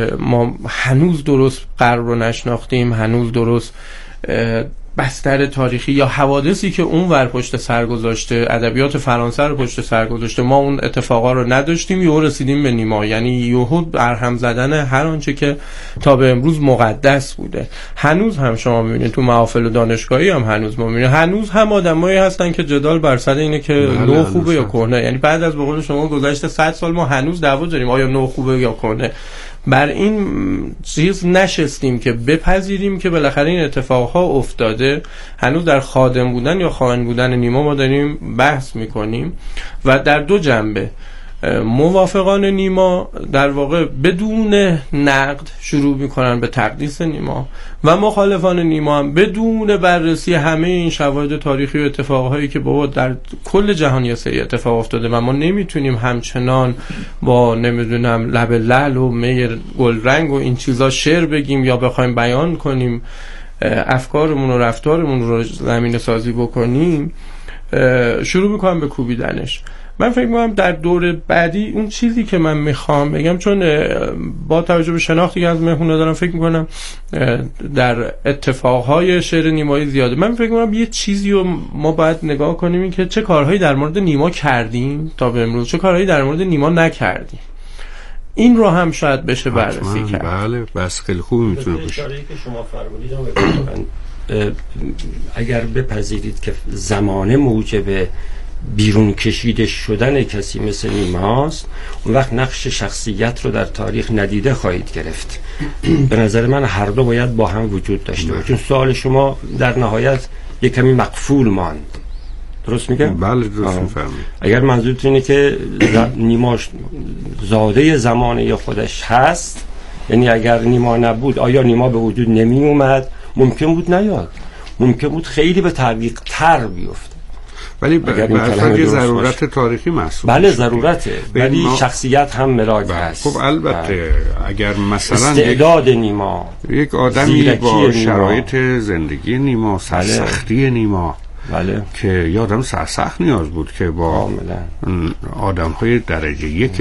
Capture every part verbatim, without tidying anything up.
ما هنوز درست غرب رو نشناختیم، هنوز درست بستر تاریخی یا حوادثی که اون ور پشت سر گذاشته، ادبیات فرانسه رو پشت سر گذاشته، ما اون اتفاقا رو نداشتیم، یهو رسیدیم به نیما. یعنی یهو برهم زدن هر آنچه که تا به امروز مقدس بوده. هنوز هم شما میبینید تو محافل دانشگاهی هم هنوز ما میبینید هنوز هم آدمایی هستن که جدال بر سر اینه که نو خوبه یا کهنه. یعنی بعد از به قول شما گذشته صد سال ما هنوز دعوا داریم آیا نو خوبه یا کهنه. بر این چیز نشستیم که بپذیریم که بالاخره این اتفاقها افتاده. هنوز در خادم بودن یا خائن بودن نیما ما داریم بحث میکنیم و در دو جنبه. موافقان نیما در واقع بدون نقد شروع میکنن به تقدیس نیما و مخالفان نیما هم بدون بررسی همه این شواهد تاریخی و اتفاقهایی که بابا در کل جهان یه سری اتفاق افتاده و ما نمیتونیم همچنان با نمیدونم لب لعل و می گلرنگ و این چیزا شعر بگیم یا بخوایم بیان کنیم افکارمون و رفتارمون رو زمینه سازی بکنیم، شروع میکنم به کوبیدنش. من فکر می‌کنم در دور بعدی اون چیزی که من میخوام بگم، چون با توجه به شناختی که از مهمونا دارم فکر میکنم در اتفاقهای شعر نیمایی زیاده، من فکر میکنم یه چیزی رو ما باید نگاه کنیم این که چه کارهایی در مورد نیما کردیم تا به امروز، چه کارهایی در مورد نیما نکردیم. این رو هم شاید بشه بررسی کرد. بله بس خیلی خوب میتونه باشه. اشاره‌ای که شما فرمودید اگر بپذیرید که زمانه موجب بیرون کشیده شدن کسی مثل نیماست، اون وقت نقش شخصیت رو در تاریخ ندیده خواهید گرفت. به نظر من هر دو باید با هم وجود داشته باشه. چون سوال شما در نهایت یک کمی مقفول ماند. درست میگم؟ بله درست میفهمید. اگر منظورتون اینه که نیما زاده زمانه خودش هست، یعنی اگر نیما نبود آیا نیما به وجود نمی اومد؟ ممکن بود نیاد، ممکن بود خیلی به تعویق تر بیفته، ولی برای یه ضرورت تاریخی محسوب. بله ضرورته، ولی ما... شخصیت هم ملاک هست. خب البته بله. اگر مثلا استعداد نیما یک آدمی با شرایط نیما. زندگی نیما، سرسختی بله. نیما بله. که یه آدم سرسخت نیاز بود که با آدم های درجه یک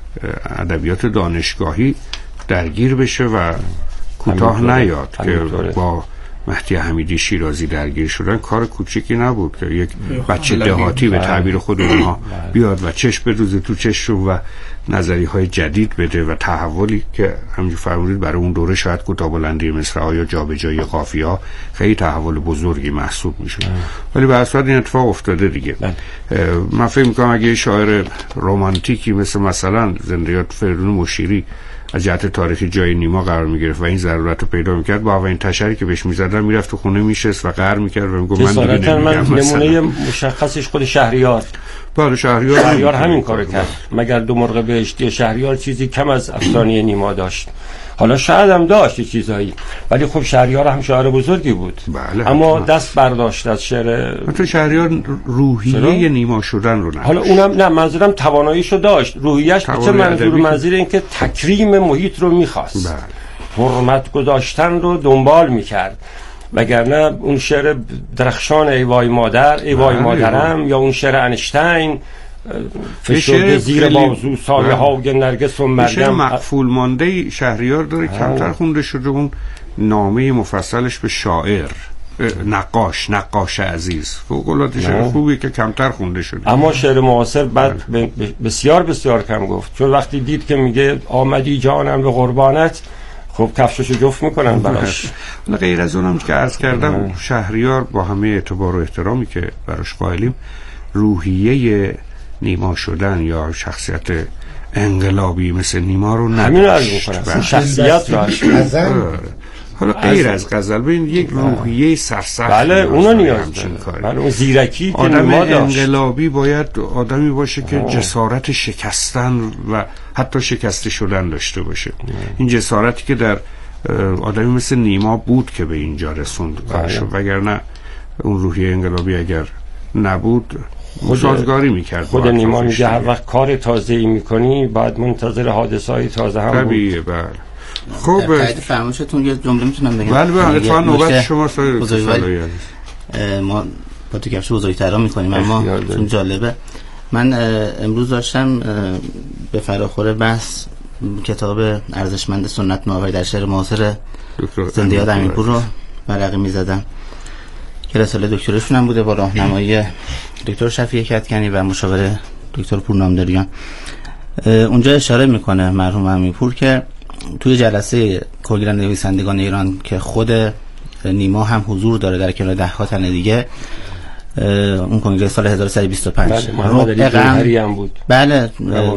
ادبیات دانشگاهی درگیر بشه و کوتاه نیاد که با مهدی حمیدی شیرازی درگیر شدن کار کوچیکی نبود که یک بچه دهاتی به تعبیر خود اونها بیاد و چشم بدوزه تو چشم و نظری های جدید بده و تحولی که همونجور فرمودید برای اون دوره شاید کوتاه بلندی مصرع‌ها یا جابجایی قافیه‌ها خیلی تحول بزرگی محسوب میشه. ولی به هر صورت این اتفاق افتاده دیگه. من فکر می‌کنم اگه شاعر رمانتیکی مثل مثلا زندیات فریدون مشیری از جهت تاریخی جای نیما قرار میگرفت و این ضرورت رو پیدا میکرد، با اولین تشریحی که بهش میزدن میرفت تو خونه میشست و قهر میکرد و میگفت من دیگه نمیگم. نمونه مشخصش خود شهریار. بله شهریار شهریار همین کارو کرد. مگر دو مرغ بهشتی شهریار چیزی کم از افسانه نیما داشت؟ حالا شاید هم داشت چیزایی، ولی خب شهریار هم شاعر بزرگی بود. بله اما حتما. دست برداشت از شعر. مثلا شهریار روحیه نیما شدن رو نداشت. حالا اونم نه، منظورم تواناییشو داشت، روحیه‌اش چه منظور منظور این که تکریم محیط رو می‌خواست. بله. حرمت گذاشتن رو دنبال می‌کرد. وگرنه اون شعر درخشان ای وای مادر، ای وای مادرم، یا اون شعر انشتین فشرده زیر بازو سایه های نرگس و مریم، مقفول مانده شهریار داره کمتر خونده شده. اون نامه مفصلش به شاعر نقاش نقاش عزیز فوق‌العاده شعر خوبی که کمتر خونده شده. اما شعر معاصر بعد بسیار بسیار کم گفت، چون وقتی دید که میگه آمدی جانم به قربانت، خب کفششو جفت میکنن براش. غیر از اونم که عرض کردم شهریار با همه اعتبار و احترامی که براش قائلیم، روحیه نیما شدن یا شخصیت انقلابی مثل نیما رو نداشت. همین رو عرض میکنم، شخصیت رو حالا غیر از غزل ببین یک روحیه سرسخت بله اونو نیاز داره. بله اون زیرکی که نیما داشت. انقلابی باید آدمی باشه که آه. جسارت شکستن و حتی شکسته شدن داشته باشه. این جسارتی که در آدمی مثل نیما بود که به اینجا رسوند کارشو، وگرنه اون روحیه انقلابی اگر نبود سازگاری میکرد. خود نیما میگه هر وقت کار تازه‌ای میکنی باید منتظر حادثه‌های تازه هم بود. طبیعیه. بله. خب در فرمایشتون یه جمله میتونم بگم؟ بله بله اتفاقا نوبت شما سوال. ما با تو کفش بزرگترا میکنیم اما چون جالبه، من امروز داشتم به فراخور بحث کتاب ارزشمند سنت نوآوری در شعر معاصر زندۀاد امین‌پور رو ورقه می‌زدم که رساله دکترشون هم بوده با راهنمایی دکتر شفیع کدکنی و مشاور دکتر پورنامداریان. اونجا اشاره میکنه مرحوم امین‌پور که توی جلسه کلیه نویسندگان ایران که خود نیما هم حضور داره در کنار ده ها تن دیگه، اون کنگره سال هزار و سیصد و بیست و پنج محمد علی جوهری هم بود. بله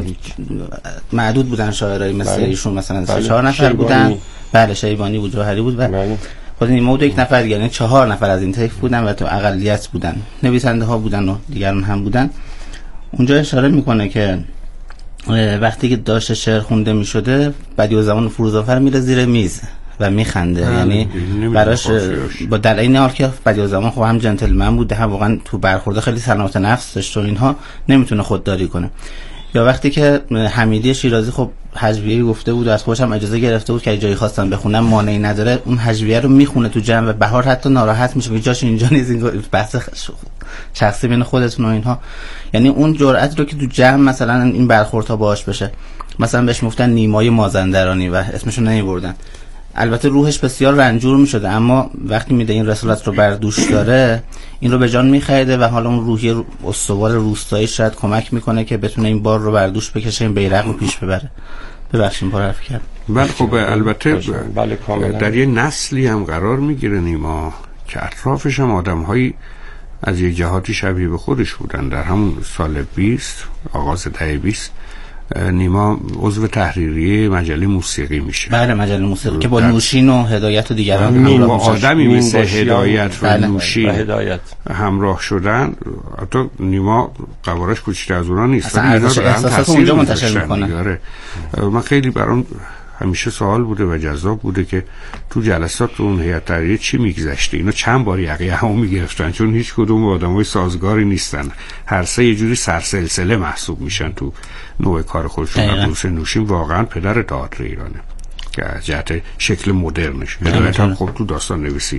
معدود بودن شاعرای مثل ایشون، مثلا سه چهار نفر بودن. بله شیبانی بود، جوهری بود و بله. خود نیما بود یک نفر دیگه، یعنی چهار نفر از این طیف بودن و تو اقلیت بودن، نویسنده ها بودن و دیگران هم بودن. اونجا اشاره میکنه که وقتی که داشته شعر خونده میشده بدیعالزمان فروزآفر میره زیر میز و میخنده، یعنی براش با در این حال که بدیعالزمان خب هم جنتلمن بود، هم واقعا تو برخورده خیلی سلامت نفس داشت و اینها، نمیتونه خودداری کنه. یا وقتی که حمیدی شیرازی خب هجویه گفته بود و از خودش هم اجازه گرفته بود که جایی خواستن بخونم مانعی نداره، اون هجویه رو میخونه تو جمع و بهار حتی ناراحت میشه که جاش اینجا نیست، این بحث شخصی بین خودتون و اینها. یعنی اون جرأت رو که تو جمع مثلا این برخوردها باهاش بشه، مثلا بهش میگفتن نیمای مازندرانی و اسمشو نمیبردن. البته روحش بسیار رنجور میشده، اما وقتی میده این رسالت رو بر دوش داره، این رو به جان میخریده و حالا اون روحی استوار روستایی شاید کمک میکنه که بتونه این بار رو بر دوش بکشه، این بیرق رو پیش ببره. ببخشید پاره حرف کردم. بله خب البته بله در یه نسلی هم قرار میگیره نیما که اطرافش هم آدم‌هایی از یه جهاتی شبیه به خودش بودن. در همون سال بیست آغاز دهه بیست نیما عضو تحریریه مجله موسیقی میشه. بله مجله موسیقی که با نوشین و هدایت و دیگران نیما آدمی مثل هدایت و بله. نوشین و هدایت همراه شدن. حتی نیما قوارش کوچیک‌تر از اونا نیست، اصلا ارزش احساسات اونجا منتشر میکنه. من خیلی برام همیشه سوال بوده و جذاب بوده که تو جلسات اون هیئت تحریریه چی میگذشته. اینا چند بار یقه همو میگرفتن، چون هیچ کدوم آدمای سازگاری نیستن، هر سه یه جوری سرسلسله محسوب میشن تو نوع کار خودشون. عبدالحسین نوشین واقعا پدر تئاتر ایرانه که از جهت شکل مدرنش، هدایت هم خب تو داستان نویسی.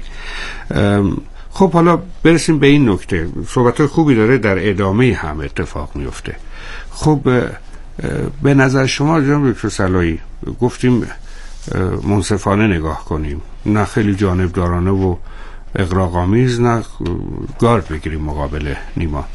خب حالا برسیم به این نکته. صحبت خوبی داره در ادامه هم اتفاق میفته. خب به نظر شما جناب دکتر صلاحی، گفتیم منصفانه نگاه کنیم، نه خیلی جانبدارانه و اغراق‌آمیز، نه گارد بگیریم مقابل نیما.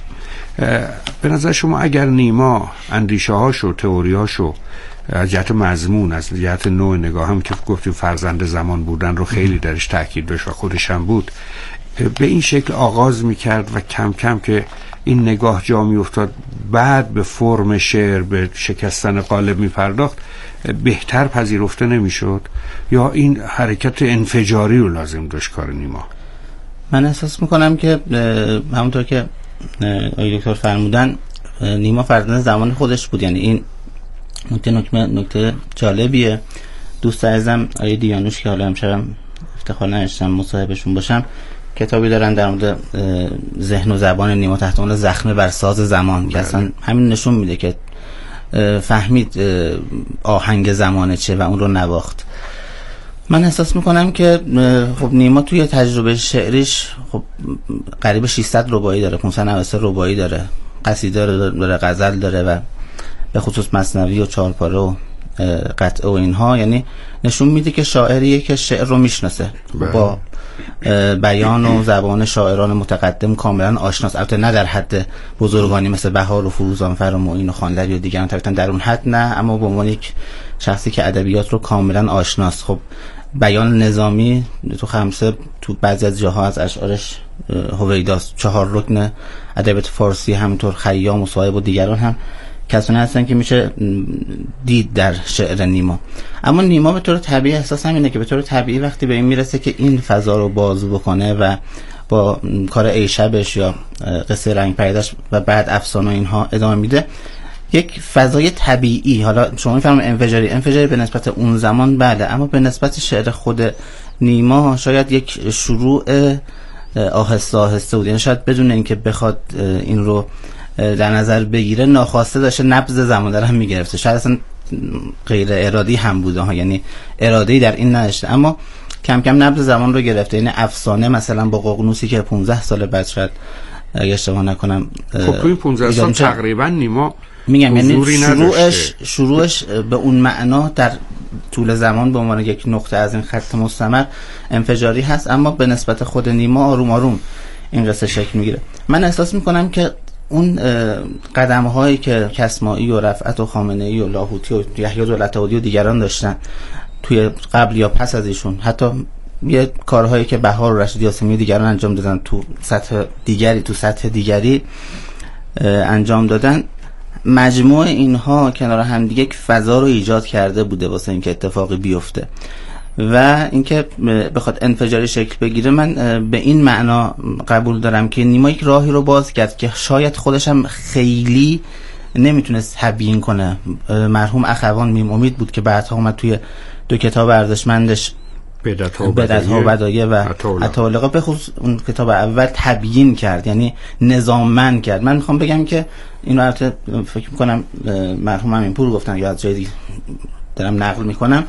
به نظر شما اگر نیما اندیشه هاشو تئوری هاشو از جهت مضمون، از جهت نوع نگاه هم که گفتیم فرزند زمان بودن رو خیلی درش تاکید داشت و خودش هم بود، به این شکل آغاز میکرد و کم کم که این نگاه جا می افتاد بعد به فرم شعر، به شکستن قالب می پرداخت، بهتر پذیرفته نمی شد؟ یا این حرکت انفجاری رو لازم داشت کار نیما؟ من احساس میکنم که همونطور که آقای دکتر فرمودن، نیما فرزند زمان خودش بود. یعنی این نکته نکته نکته جالبیه. دوست عزیزم آقای دیانوش که حالا امشبم افتخار نداشتم مصاحبهشون باشم، کتابی دارن در مورد ذهن و زبان نیما تحت عنوان زخمه بر ساز زمان، که اصلا همین نشون میده که فهمید آهنگ زمانه چه و اون رو نواخت. من احساس میکنم که خب نیما توی تجربه شعریش خب قریب ششصد رباعی داره، پانصد و نود و سه رباعی داره، قصیده داره، غزل داره و به خصوص مثنوی و چهارپاره و قطعه و اینها. یعنی نشون میده که شاعریه که شعر رو میشناسه، با بیان و زبان شاعران متقدم کاملا آشناست. البته نه در حد بزرگانی مثل بهار و فروزآنفر و معین و خانلری و دیگران، طبعا در اون حد نه، اما به عنوان یک شخصی که ادبیات رو کاملا آشناست. خب بیان نظامی تو خمسه تو بعضی از جاها از اشعارش هویداست. چهار رکن ادبیات فارسی همینطور خیام و صاحب و دیگران هم کسانی هستن که میشه دید در شعر نیما. اما نیما به طور طبیعی احساس همینه که به طور طبیعی وقتی به این میرسه که این فضا رو بازو بکنه و با کار ای شبش یا قصه رنگ پریدش و بعد افسانه اینها ادامه میده، یک فضای طبیعی، حالا شما میفهمید انفجاری انفجاری به نسبت اون زمان بله، اما به نسبت شعر خود نیما شاید یک شروع آهسته آهسته بود. یعنی شاید بدون اینکه بخواد این رو در نظر بگیره ناخواسته داشته نبض زمان داره هم میگرفته، شاید اصلا غیر ارادی هم بوده ها، یعنی ارادی در این نداشته، اما کم کم نبض زمان رو گرفته. یعنی افسانه مثلا با ققنوسی که پانزده سال بعد شاید اگه اشتباه نکنم خب تو این پانزده سال تقریبا نیما میگم یعنی شروعش شروعش به اون معنا در طول زمان به عنوان یک نقطه از این خط مستمر انفجاری هست، اما به نسبت خود نیما آروم آروم این قصه شکل میگیره. من احساس میکنم که اون قدم هایی که کسمائی و رفعت و خامنه‌ای و لاهوتی و یحیی دولت‌آبادی و دیگران داشتن توی قبل یا پس از ایشون، حتی یه کارهایی که بهار و رشید یاسمی و دیگران انجام دادن تو سطح دیگری تو سطح دیگری انجام دادن، مجموع اینها کنار هم دیگه یک فضا رو ایجاد کرده بوده واسه اینکه اتفاقی بیفته و اینکه بخواد انفجاری شکل بگیره. من به این معنا قبول دارم که نیما یک راهی رو باز کرد که شاید خودش هم خیلی نمیتونست تبیین کنه. مرحوم اخوان میم امید بود که بعدها اومد توی دو کتاب ارزشمندش بدعت‌ها و بدایع و عطاءاللقا به خصوص اون کتاب اول تبیین کرد، یعنی نظاممند کرد. من میخوام بگم که اینو البته فکر میکنم مرحوم امینپور گفتن یا از جای دیگه دارم نقل میکنم،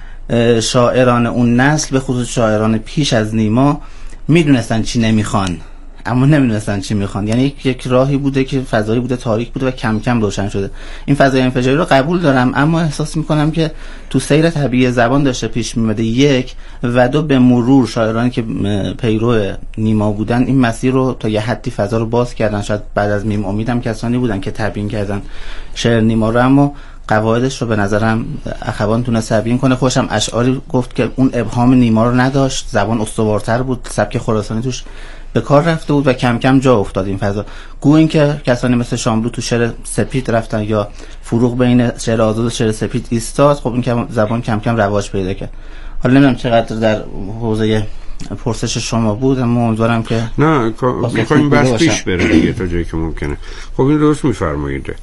شاعران اون نسل به خصوص شاعران پیش از نیما میدونستن چی نمیخوان اما نمیدونستن چی میخوان، یعنی یک راهی بوده که فضایی بوده، تاریک بوده و کم کم روشن شده. این فضای انفجاری رو قبول دارم، اما احساس میکنم که تو سیر طبیعی زبان داشته پیش میمده، یک و دو به مرور شاعرانی که پیرو نیما بودن این مسیر رو تا یه حدی فضا رو باز کردن. شاید بعد از میم امیدم کسانی بودن که تبیین کردن شعر نیما رو، اما قواعدش رو به نظرم اخوان تونست تبیین کنه. خوشم اشعاری گفت که اون ابهام نیما رو نداشت، زبان استوارتر بود، سبک خراسانی توش به کار رفته بود و کم کم جا افتاد این فضا. گو این که کسانی مثل شاملو تو شعر سپید رفتن یا فروغ بین شعر آزاد و شعر سپید ایستاد، خب این که زبان کم کم رواج پیدا کرد. حالا نمیدونم چقدر در حوزه پرسش شما بود، اما امیدوارم که نه میخوایم بس پیش بره دیگه تا جایی که ممکنه. خب این درست میفرمایید.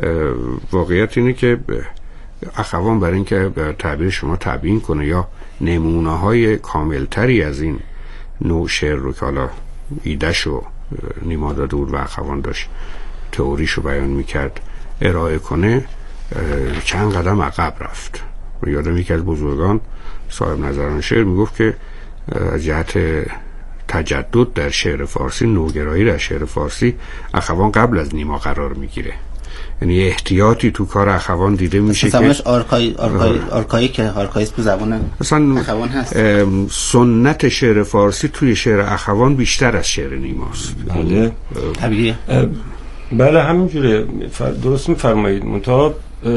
واقعیت اینه که اخوان برای اینکه تعبیر شما تبیین کنه یا نمونه های کاملتری از این نوع شعر رو که حالا ایدهشو نیما داده بود و اخوان داشت تئوریشو بیان میکرد ارائه کنه، چند قدم عقب رفت. یادم یکی از بزرگان صاحب نظران شعر میگفت که از جهت تجدد در شعر فارسی، نوگرایی در شعر فارسی، اخوان قبل از نیما قرار میگیره. یعنی احتیاطی تو کار اخوان دیده میشه که مثلا آرکای آرکای آرکایی که آرکایست تو زبان اخوان هست. سنت شعر فارسی توی شعر اخوان بیشتر از شعر نیماست. بله طبیعیه. بله همینجوره، درست میفرمایید. منتها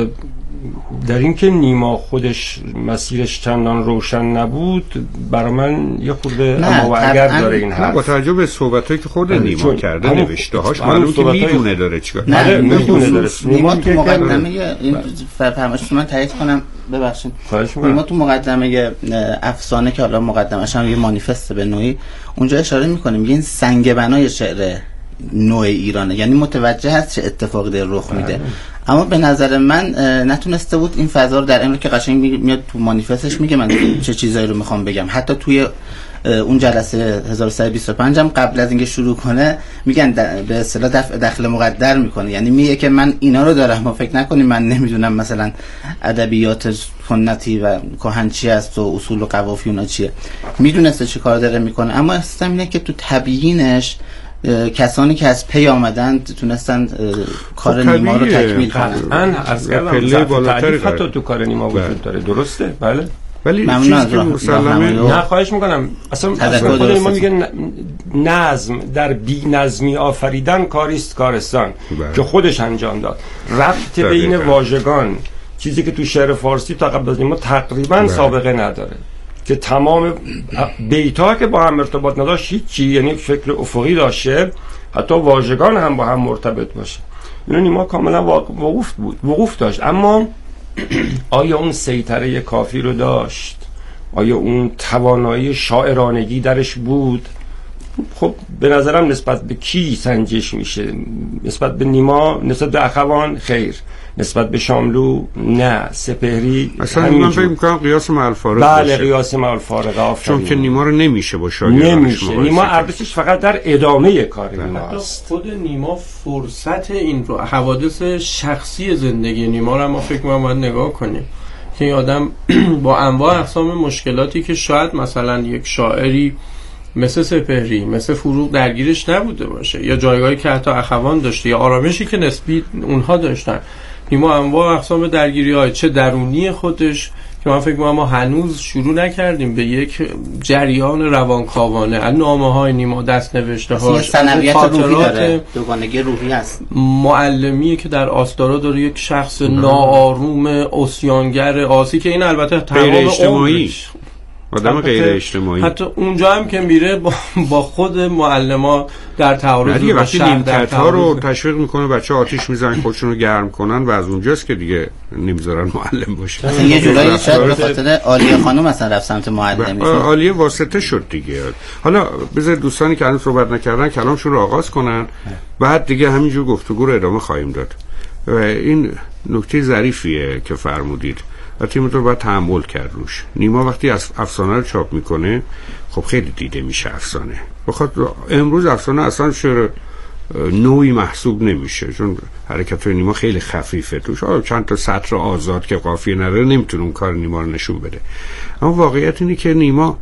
در این که نیما خودش مسیرش چندان روشن نبود، برای من یه خورده اما و اگر داره این حرف. با توجه به صحبتایی که خود نیما کرده، نوشته هاش معلوم که میدونه داره چیکار. نه میدونه داره. نیما تو مقدمه این فرمایش من تایید کنم، ببخشید. نیما تو مقدمه افسانه که حالا مقدمه‌اش هم یه مانیفست به نوعی اونجا اشاره می‌کنه، میگه این سنگ بنای شعر نوع ایرانه، یعنی متوجه هست چه اتفاقی در رخ میده. اما به نظر من نتونسته بود این فضا رو در امر که قشنگ میاد تو مانیفستش میگه من چه چیزایی رو میخوام بگم. حتی توی اون جلسه هزار و سیصد و بیست و پنج هم قبل از اینکه شروع کنه میگن به اصطلاح دفع دخل مقدر میکنه، یعنی میگه که من اینا رو دارم، ما فکر نکنیم من نمیدونم مثلا ادبیات سنتی و کهن چی است و اصول و قوافی اونا چیه. میدونسته چه کار داره میکنه، اما اصلا اینه که تو تبیینش کسانی که از پی آمدند تونستن کار نیما رو تکمیل کنن. من عرض کردم تعریف حتی تو کار نیما وجود داره، درسته؟ بله. ولی چیزی که مسلمه نه خواهش میکنم، اصلا خود نیما میگه نظم در بی نظمی آفریدن کاریست کارستان که خودش انجام داد. ربط بین واژگان، چیزی که تو شعر فارسی تا قبل از نیما تقریبا سابقه نداره، که تمام بیت‌ها که با هم ارتباط نداشت هیچی، یعنی فکر افقی داشته، حتی واژگان هم با هم مرتبط باشه. اینو نیما کاملا وقوف بود، وقوف داشت. اما آیا اون سیطره کافی رو داشت؟ آیا اون توانایی شاعرانگی درش بود؟ خب به نظرم نسبت به کی سنجش میشه؟ نسبت به نیما، نسبت به اخوان خیر، نسبت به شاملو نه، سپهری اصلا من فکر می‌کنم قیاس مع الفارق بله باشه. قیاس مع الفارق آفرین، چون که نیما رو نمیشه با شاگردش نمیشه. نیما ارزشش فقط در ادامه کار نیماست. خود نیما فرصت این رو حوادث شخصی زندگی نیما رو ما فکر می‌کنم باید نگاه کنیم که این آدم با انواع اقسام مشکلاتی که شاید مثلا یک شاعری مثل سپهری، مثل فروغ درگیرش نبوده باشه، یا جایگاهی که حتی اخوان داشته، یا آرامشی که نسبی اونها داشتن. نیما انواع اقسام درگیری‌های چه درونی خودش که من فکر می‌کنم ما هنوز شروع نکردیم به یک جریان روانکاوانه از نامه‌های نیما، دست نوشته‌هاش، سنویت روحی داره، دوگانگی روحی است، معلمی که در آستارا داره، یک شخص ناآروم، عصیانگر، آسی که این البته تمام عمرش آدم غیر اجتماعی، حتی اونجا هم که میره با, با خود معلما در تعارض دیگه، وقتی نیمکت‌ها رو تشویق میکنه بچه آتیش میزنن خودشون رو گرم کنن و از اونجاست که دیگه نمیذارن معلم باشه. مثلا یه جورایی شاید به خاطر عالیه خانم مثلا رفت سمت معلمی، عالیه واسطه شد دیگه. حالا بذار دوستانی که هنوز صحبت نکردن کلامشون رو آغاز کنن، بعد دیگه همینجور گفتگو رو ادامه خواهیم داد. و این نکته ظریفیه که فرمودید و تیمتون باید تحمل کرد روش. نیما وقتی از افسانه رو چاپ میکنه خب خیلی دیده میشه افسانه، بخاطر امروز افسانه اصلا شعر نوعی محسوب نمیشه چون حرکت های نیما خیلی خفیفه، توش چند تا سطر آزاد که قافیه نداره نمیتونه اون کار نیما رو نشون بده. اما واقعیت اینه که نیما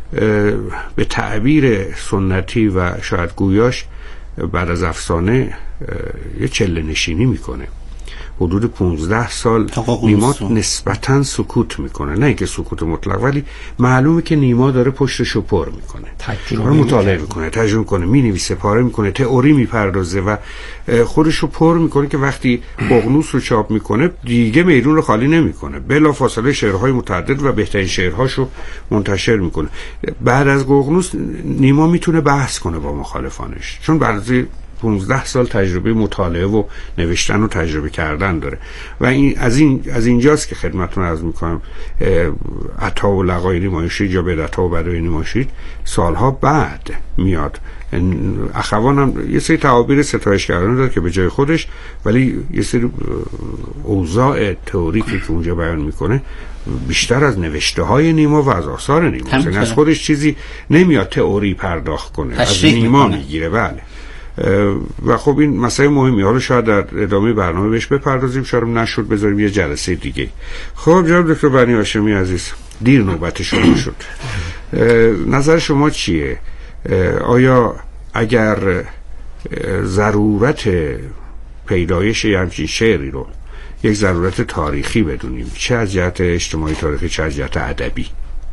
به تعبیر سنتی و شاید گویاش بعد از افسانه یه چله نشینی میکنه. حدود پونزده سال نیما نسبتاً سکوت میکنه، نه اینکه سکوت مطلق، ولی معلومه که نیما داره پشتشو پر میکنه، تجربه مطالعه میکنه، ترجمه میکنه، مینویسه، پاره میکنه، تئوری میپردازه و خودشو پر میکنه که وقتی ققنوس رو چاپ میکنه دیگه میدون رو خالی نمیکنه، بلافاصله شعرهای متعدد و بهترین شعرهاشو منتشر میکنه. بعد از ققنوس نیما میتونه بحث کنه با مخالفانش چون بعد از پونزده سال تجربه مطالعه و نوشتن و تجربه کردن داره و این از این از اینجاست که خدمتتون عرض میکنم عطا و لقای نیمایشید یا بدعتا و بدای نیمایشید سالها بعد میاد. اخوان هم یه سری تعابیر ستایش کردن داره که به جای خودش، ولی یه سری اوضاع تئوریکی که اونجا بیان میکنه بیشتر از نوشته های نیما و از آثار نیما، یعنی از خودش چیزی نمیاد تئوری پرداخت کنه، از نیما میگیره. بله. و خب این مسئله مهمی، حالا شاید در ادامه برنامه بهش بپردازیم، شاید نشد بذاریم یه جلسه دیگه. خب جناب دکتر بنی هاشمی عزیز، دیر نوبت شما شد، نظر شما چیه؟ آیا اگر ضرورت پیدایش یه همچین شعری رو یک ضرورت تاریخی بدونیم، چه از جهت اجتماعی تاریخی چه از جهت ادبی،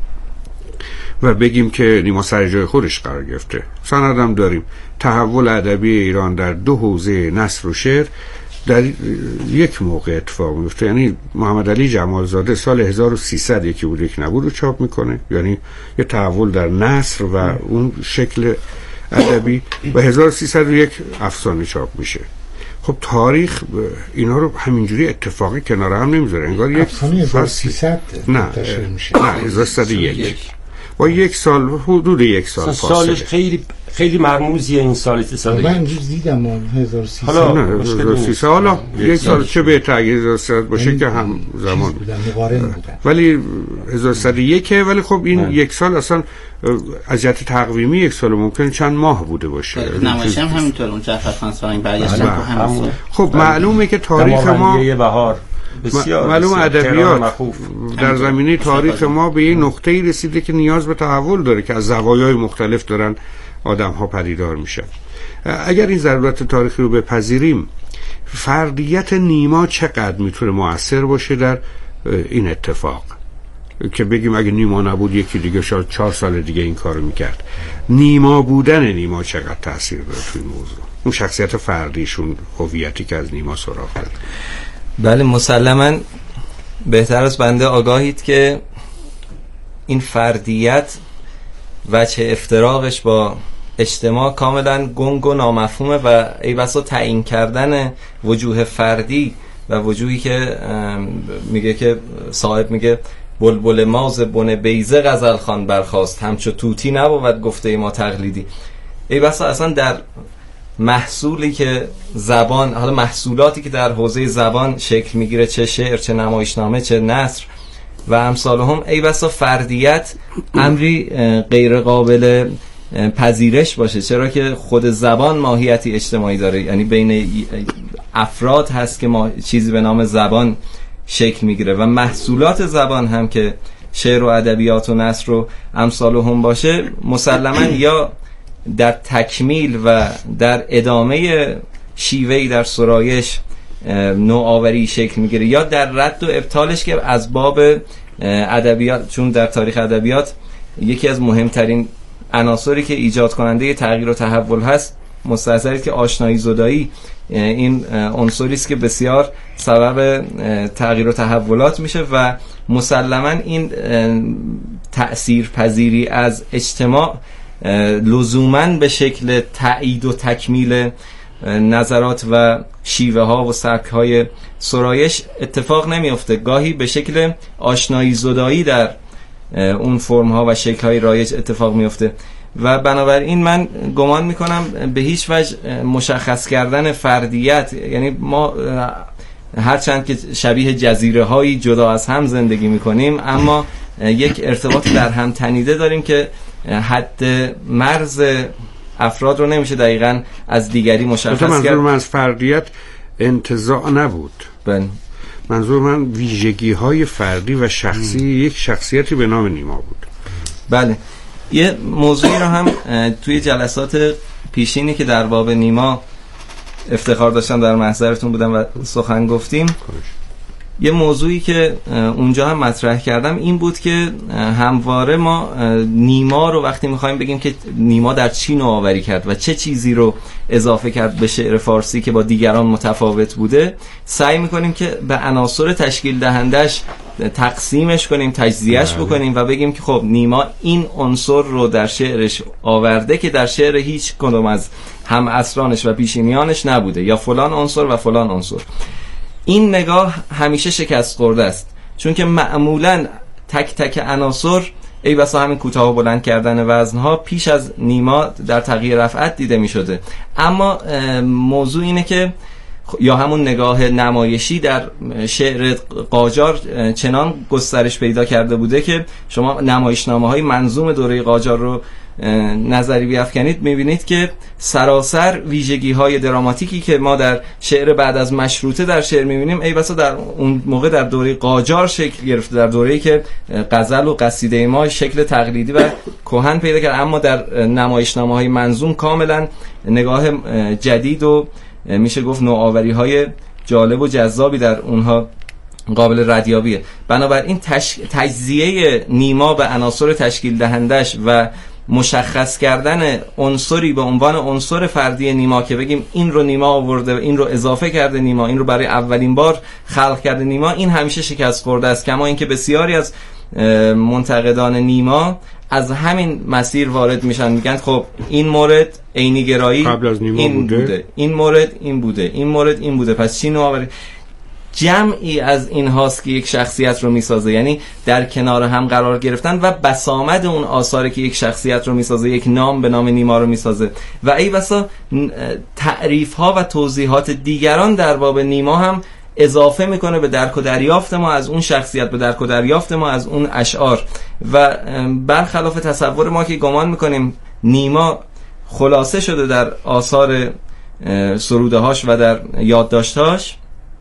و بگیم که نیما سر جای خودش قرار گرفته، سندم داریم، تحول ادبی ایران در دو حوزه نثر و شعر در یک موقع اتفاق میفته، یعنی محمد علی جمالزاده سال هزار و سیصد یکی بود یک نبود رو چاپ میکنه، یعنی یه تحول در نثر و اون شکل ادبی، و هزار و سیصد و یک افسانه چاپ میشه. خب تاریخ اینا رو همینجوری اتفاقی کنار هم نمیذاره، انگار یک افسانه هزار و سیصد نه نه هزار و سیصد و یک با یک سال، حدود یک سال فاصله. سالش خیلی خیلی مرموزیه این سال سال. من امروز دیدم هزار و سیصد. حالا نه هزار و سیصد حالا یک سال چه بهتر اگه هزار و سیصد باشه که هم زمان بودن مقارن بودن، ولی هزار و سیصد و یک، ولی خب این نه. یک سال اصلا از جهت تقویمی یک سال ممکن چند ماه بوده باشه. نمایش هم همینطور اون جعفر خان سارنگ برگشتن تو همون. خب معلومه که تاریخ ما بهار بسیار معلوم ادبیات در زمینه تاریخ ما به این نقطه‌ای رسیده که نیاز به تحول داره که از زوایای مختلف دارن آدم‌ها پدیدار میشن. اگر این ضرورت تاریخی رو بپذیریم، فردیت نیما چقدر میتونه مؤثر باشه در این اتفاق که بگیم اگه نیما نبود یکی دیگه شاید چهار سال دیگه این کارو میکرد. نیما بودن نیما چقدر تاثیر داره توی این موضوع، اون شخصیت فردیشون، هویتی که از نیما سراغ داره. بله مسلماً بهتر است بنده آگاهید که این فردیت وجه افتراقش با اجتماع کاملا گنگ و نامفهومه و ای بسا تعیین کردن وجوه فردی و وجوهی که میگه که صاحب میگه بلبل ماز بن بیزه غزل خان برخاست، همچو توتی نبود گفته ما تقلیدی. ای بسا اصلا در محصولی که زبان، حالا محصولاتی که در حوزه زبان شکل میگیره، چه شعر، چه نمایشنامه، چه نثر و امثالهم، ای بسا فردیت امری غیر قابل پذیرش باشه، چرا که خود زبان ماهیتی اجتماعی داره، یعنی بین افراد هست که ما چیزی به نام زبان شکل میگیره و محصولات زبان هم که شعر و ادبیات و نثر و امثال هم باشه، مسلما یا در تکمیل و در ادامه شیوهی در سرایش نوآوری شکل میگیره، یا در رد و ابطالش که از باب ادبیات، چون در تاریخ ادبیات یکی از مهمترین عناصری که ایجاد کننده تغییر و تحول هست مستحضرید که آشنایی زدایی این عنصری است که بسیار سبب تغییر و تحولات میشه و مسلما این تأثیر پذیری از اجتماع لزوماً به شکل تأیید و تکمیل نظرات و شیوه ها و سبک های سرایش اتفاق نمیفته، گاهی به شکل آشنایی زدایی در اون فرم ها و شکل های رایج اتفاق میفته و بنابراین من گمان میکنم به هیچ وجه مشخص کردن فردیت، یعنی ما هرچند که شبیه جزیره هایی جدا از هم زندگی میکنیم اما یک ارتباط در هم تنیده داریم که حد مرز افراد رو نمیشه دقیقاً از دیگری مشخص کرد. منظور من از فردیت انتزاع نبود، بله منظور من ویژگی های فردی و شخصی م. یک شخصیتی به نام نیما بود. بله، یه موضوعی رو هم توی جلسات پیشینی که در باب نیما افتخار داشتم در محضرتون بودم و سخن گفتیم، یه موضوعی که اونجا هم مطرح کردم این بود که همواره ما نیما رو وقتی میخوایم بگیم که نیما در چی نوآوری کرد و چه چیزی رو اضافه کرد به شعر فارسی که با دیگران متفاوت بوده، سعی میکنیم که به عناصر تشکیل دهندش تقسیمش کنیم، تجزیهش بکنیم و بگیم که خب نیما این عنصر رو در شعرش آورده که در شعر هیچ کدوم از هم عصرانش و پیشینیانش نبوده، یا فلان عنصر و فلان عنصر. این نگاه همیشه شکست خورده است، چون که معمولاً تک تک عناصر، ای بسا همین کوتاه و بلند کردن وزنها، پیش از نیما در تغییر رفعت دیده می شده. اما موضوع اینه که یا همون نگاه نمایشی در شعر قاجار چنان گسترش پیدا کرده بوده که شما نمایشنامه های منظوم دوره قاجار رو نظری بیافکنید میبینید که سراسر ویژگی های دراماتیکی که ما در شعر بعد از مشروطه در شعر میبینیم ای بسا در اون موقع در دوره قاجار شکل گرفته، در دوره‌ای که غزل و قصیده ما شکل تقلیدی و کهن پیدا کرد، اما در نمایشنامه های منظوم کاملا نگاه جدید و میشه گفت نوآوری های جالب و جذابی در اونها قابل ردیابیه. بنابراین تش... تجزیه نیما به عناصر تشکیل دهندش و مشخص کردن عنصری به عنوان عنصر فردی نیما که بگیم این رو نیما آورده، این رو اضافه کرده نیما، این رو برای اولین بار خلق کرده نیما، این همیشه شکست خورده است. کما اینکه بسیاری از منتقدان نیما از همین مسیر وارد میشن، میگن خب این مورد عینی گرایی قبل از نیما این بوده. بوده، این مورد این بوده، این مورد این بوده، پس چی نوآوری؟ جمعی از این هاست که یک شخصیت رو میسازه، یعنی در کنار هم قرار گرفتن و بسامد اون آثاری که یک شخصیت رو میسازه، یک نام به نام نیما رو میسازه و ای بسا تعریف ها و توضیحات دیگران در باب نیما هم اضافه میکنه به درک و دریافت ما از اون شخصیت، به درک و دریافت ما از اون اشعار و برخلاف تصور ما که گمان میکنیم نیما خلاصه شده در آثار سروده هاش و در یادداشت‌هاش،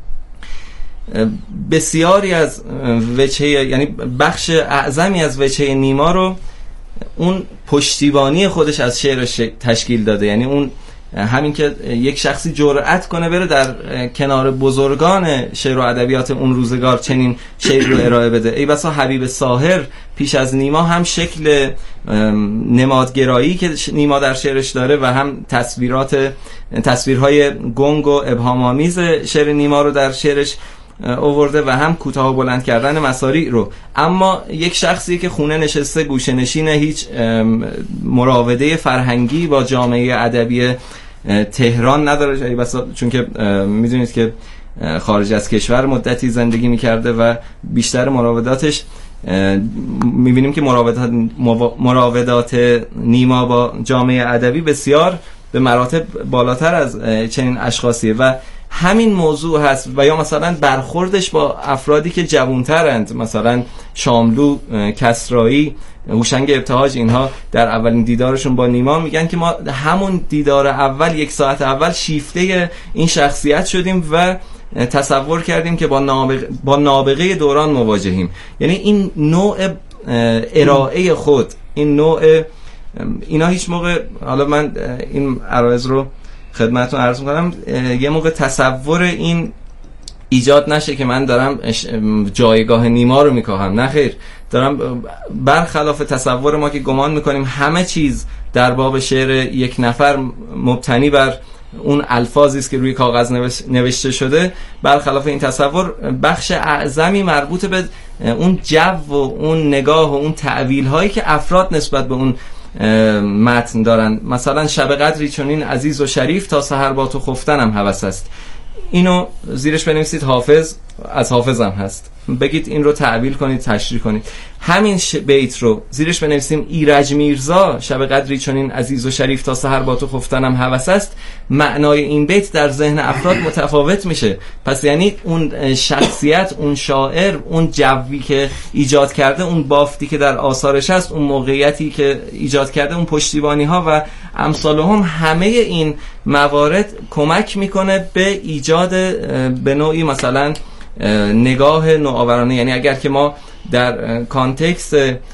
بسیاری از وجهه، یعنی بخش اعظمی از وجهه نیما رو اون پشتیبانی خودش از شعرش تشکیل داده. یعنی اون همین که یک شخصی جرأت کنه بره در کنار بزرگان شعر و ادبیات اون روزگار چنین شعر رو ارائه بده. ای بسا حبیب ساهر پیش از نیما هم شکل نمادگرایی که نیما در شعرش داره و هم تصویرات تصویرهای گنگ و ابهام‌آمیز شعر نیما رو در شعرش آورده و هم کوتاه و بلند کردن مساری رو. اما یک شخصی که خونه نشسته گوشه نشین، هیچ مراوده فرهنگی با جامعه ادبی تهران نداره، ای بسا چون که میدونید که خارج از کشور مدتی زندگی میکرده و بیشتر مراوداتش میبینیم که مراودات مراودات نیما با جامعه ادبی بسیار به مراتب بالاتر از چنین اشخاصیه و همین موضوع هست. و یا مثلا برخوردش با افرادی که جوانترند، مثلا شاملو، کسرایی، هوشنگ ابتهاج، اینها در اولین دیدارشون با نیما میگن که ما همون دیدار اول، یک ساعت اول شیفته این شخصیت شدیم و تصور کردیم که با نابغه با نابغه دوران مواجهیم. یعنی این نوع ارائه خود، این نوع اینا هیچ موقع، حالا من این عرایض رو خدمتتون عرض می‌کنم، یه موقع تصور این ایجاد نشه که من دارم جایگاه نیما رو میکاهم. نه خیر، دارم برخلاف تصور ما که گمان میکنیم همه چیز در باب شعر یک نفر مبتنی بر اون الفاظی است که روی کاغذ نوشته شده، برخلاف این تصور بخش اعظمی مربوط به اون جو و اون نگاه و اون تعویل هایی که افراد نسبت به اون متن دارن. مثلا شب قدری چنین عزیز و شریف تا سحر با تو خفتنم هوس است. اینو زیرش بنویسید حافظ، از حافظم هست، بگید این رو تعبیل کنید، تشریح کنید. همین بیت رو زیرش بنویسیم ایرج میرزا شب قدری چنین عزیز و شریف تا سحر با تو خفتنم هوس است، معنای این بیت در ذهن افراد متفاوت میشه. پس یعنی اون شخصیت، اون شاعر، اون جوی که ایجاد کرده، اون بافتی که در آثارش هست، اون موقعیتی که ایجاد کرده، اون پشتیبانی ها و امثالهم، همه این موارد کمک میکنه به ایجاد به نوعی مثلا نگاه نوآورانه. یعنی اگر که ما در کانتکست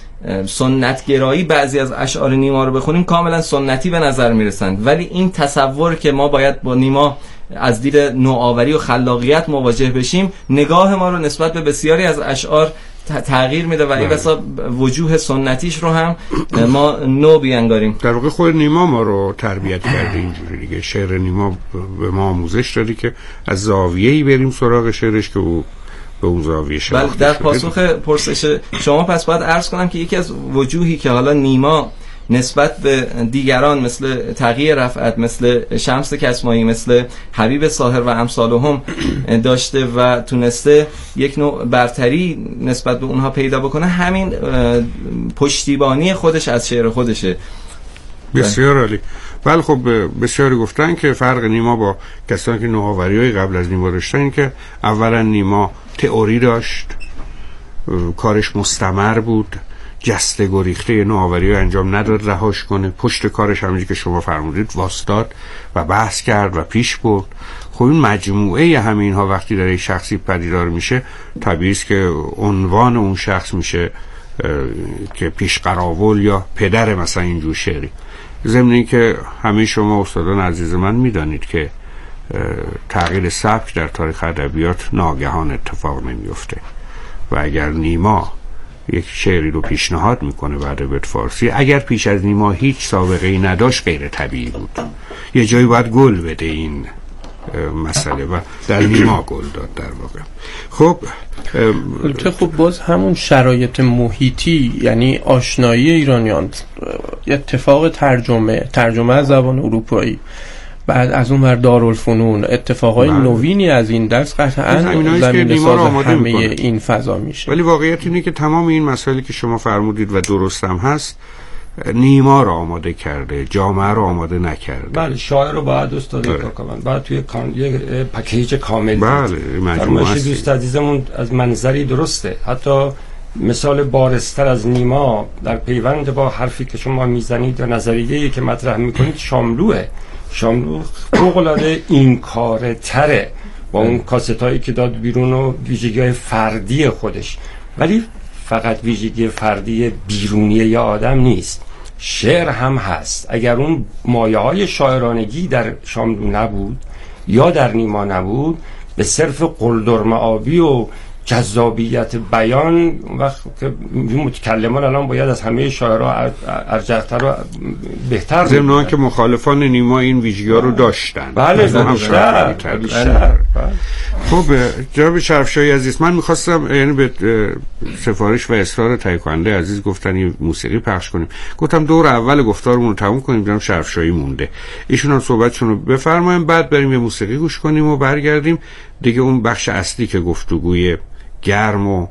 سنت گرایی بعضی از اشعار نیما رو بخونیم کاملا سنتی به نظر میرسند، ولی این تصور که ما باید با نیما از دید نوآوری و خلاقیت مواجه بشیم، نگاه ما رو نسبت به بسیاری از اشعار تغییر میده و این بسا وجوه سنتیش رو هم ما نو بیانگاریم. در واقع خود نیما ما رو تربیت کرده اینجوری دیگه. شعر نیما به ما آموزش دادی که از زاویه‌ای بریم سراغ شعرش که او به اون زاویه شناخته شده. در پاسخ پرسش شما پس باید عرض کنم که یکی از وجوهی که حالا نیما نسبت به دیگران مثل تقی رفعت، مثل شمس کسمایی، مثل حبیب ساهر و امثالهم داشته و تونسته یک نوع برتری نسبت به اونها پیدا بکنه، همین پشتیبانی خودش از شعر خودشه. بسیار عالی. بله خب بسیاری گفتن که فرق نیما با کسانی که نوآوری‌های قبل از نیما داشتن این که اولا نیما تئوری داشت، کارش مستمر بود، جسته گریخته نوآوری رو انجام نداد رهاش کنه، پشت کارش همونجوری که شما فرمودید واسطاد و بحث کرد و پیش برد. خب این مجموعه همین ها وقتی در یک شخصی پدیدار میشه، طبیعی است که عنوان اون شخص میشه که پیش قراول یا پدر مثلا اینجور شعری. ضمن این که همه شما استادان عزیز من میدانید که تغییر سبک در تاریخ ادبیات ناگهان اتفاق نمیفته و اگر نیما یک شعری رو پیشنهاد میکنه بعد ادبیات فارسی، اگر پیش از نیما هیچ سابقه ای نداشت غیر طبیعی بود. یه جایی باید گل بده این مسئله و در نیما گل داد در واقع. خب البته خب باز همون شرایط محیطی، یعنی آشنایی ایرانیان، اتفاق ترجمه ترجمه از زبان اروپایی، بعد از اون ور دارالفنون، اتفاقای بله. نوینی از این دست قطعاً زمین ساز همه میکنه. این فضا میشه. ولی واقعیت اینه که تمام این مسائلی که شما فرمودید و درست هم هست، نیما رو آماده کرده، جامعه رو آماده نکرده. بله، شاعر رو باید استاد کار کنن، باید توی کان... یک پکیج کامل. بله، مجموعه است. دوست عزیزمون از منظری درسته. حتی مثال بارستر از نیما در پیوند با حرفی که شما میزنید و نظریه‌ای که مطرح میکنید شاملوه. شاملو فوق‌العاده این کاره تره با اون کاستایی که داد بیرون و ویژگی‌های فردی خودش، ولی فقط ویژگی فردی بیرونی یا آدم نیست، شعر هم هست. اگر اون مایه‌های شاعرانگی در شاملو نبود یا در نیما نبود، به صرف قلدر معابی و جذابیت بیان، وقت که متکلمان الان باید از همه شاعرها ارجح‌تر و بهتر بود. ضمن آنکه مخالفان نیما این ویژگی‌ها رو داشتن. بله، بیشتر بیشتر. خب جناب شرفشاهی عزیز، من می‌خواستم یعنی به سفارش و اصرار تهیه کننده عزیز گفتن این موسیقی پخش کنیم. گفتم دور اول گفتارمون رو تموم کنیم، جناب شرفشاهی مونده. ایشون هم صحبتشون رو بفرمایید، بعد بریم یه موسیقی گوش کنیم و برگردیم دیگه اون بخش اصلی که گفتگوی گرم و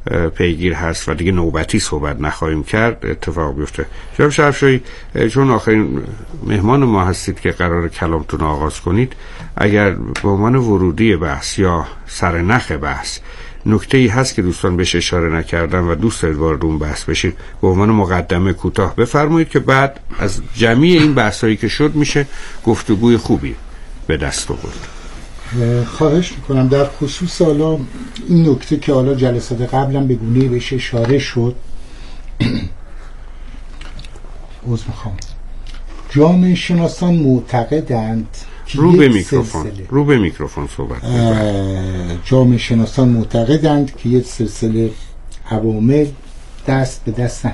پیگیر هست و دیگه نوبتی صحبت نخواهیم کرد اتفاق بیفته. جناب شرفشاهی، چون آخرین مهمان ما هستید که قرار کلامتون آغاز کنید، اگر به عنوان ورودی بحث یا سرنخ بحث نکته‌ای هست که دوستان بهش اشاره نکردن و دوست دارید وارد اون بحث بشید، به عنوان مقدمه کوتاه بفرمایید که بعد از جمعی این بحثایی که شد میشه گفتگوی خوبی به دست آورد. خواهش میکنم در خصوص حالا این نکته که حالا جلسات قبلا به گونه‌ای بهش اشاره شد، عذر میخوام، جامعه شناسان معتقدند رو به میکروفون رو به میکروفون صحبت جامعه شناسان معتقدند که یک سلسله عوامل دست به دست